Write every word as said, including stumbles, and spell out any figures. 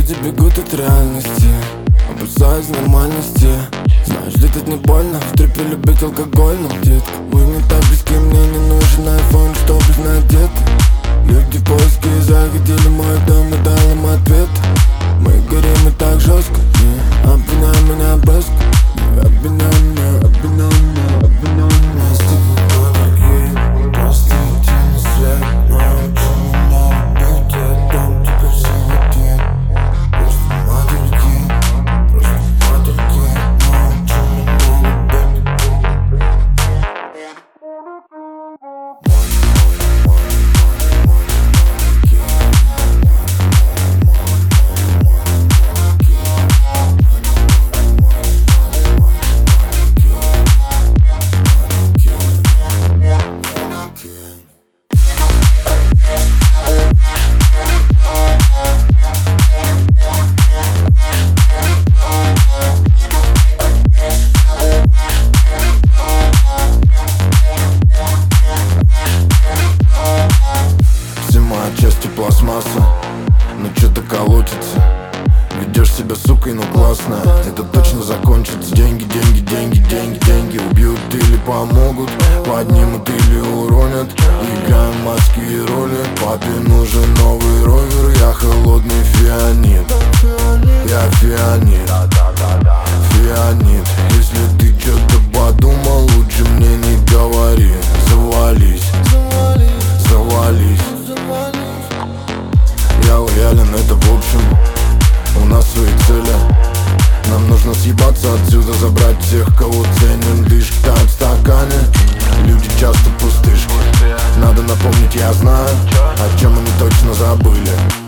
Люди бегут от реальности, опасаясь нормальности. Знаешь, летать не больно, в трипе любить алкоголь. Но, детка, мы не так близки, мне не нужен айфон, чтобы знать где ты. Люди в поиске заходили в мой дом и дал им ответ. Мы горим и так жестко, не обвиняй меня броско. Не обвиняй меня, обвиняй меня, обвиняй меня. Мы с тобой дорогие, просто иди на свет. Но очень много быть, я дам тебе все ответ. Просто мотыльки, просто мотыльки. Но очень много быть. Отчасти пластмасса, но что-то колотится. Ведешь себя сукой, ну классно, это точно закончится. Деньги, деньги, деньги, деньги, деньги убьют или помогут, поднимут или уронят. Играем маски и роли. Папе нужен новый ровер, я холодный фианит. Я фианит, фианит. Если ты что-то подумал, лучше мне не говори. Завались, завались. Я лоялен, это в общем. У нас свои цели. Нам нужно съебаться отсюда, забрать всех, кого ценим. Лишь тают в стакане, люди часто пустышки. Надо напомнить, я знаю, о чем они точно забыли.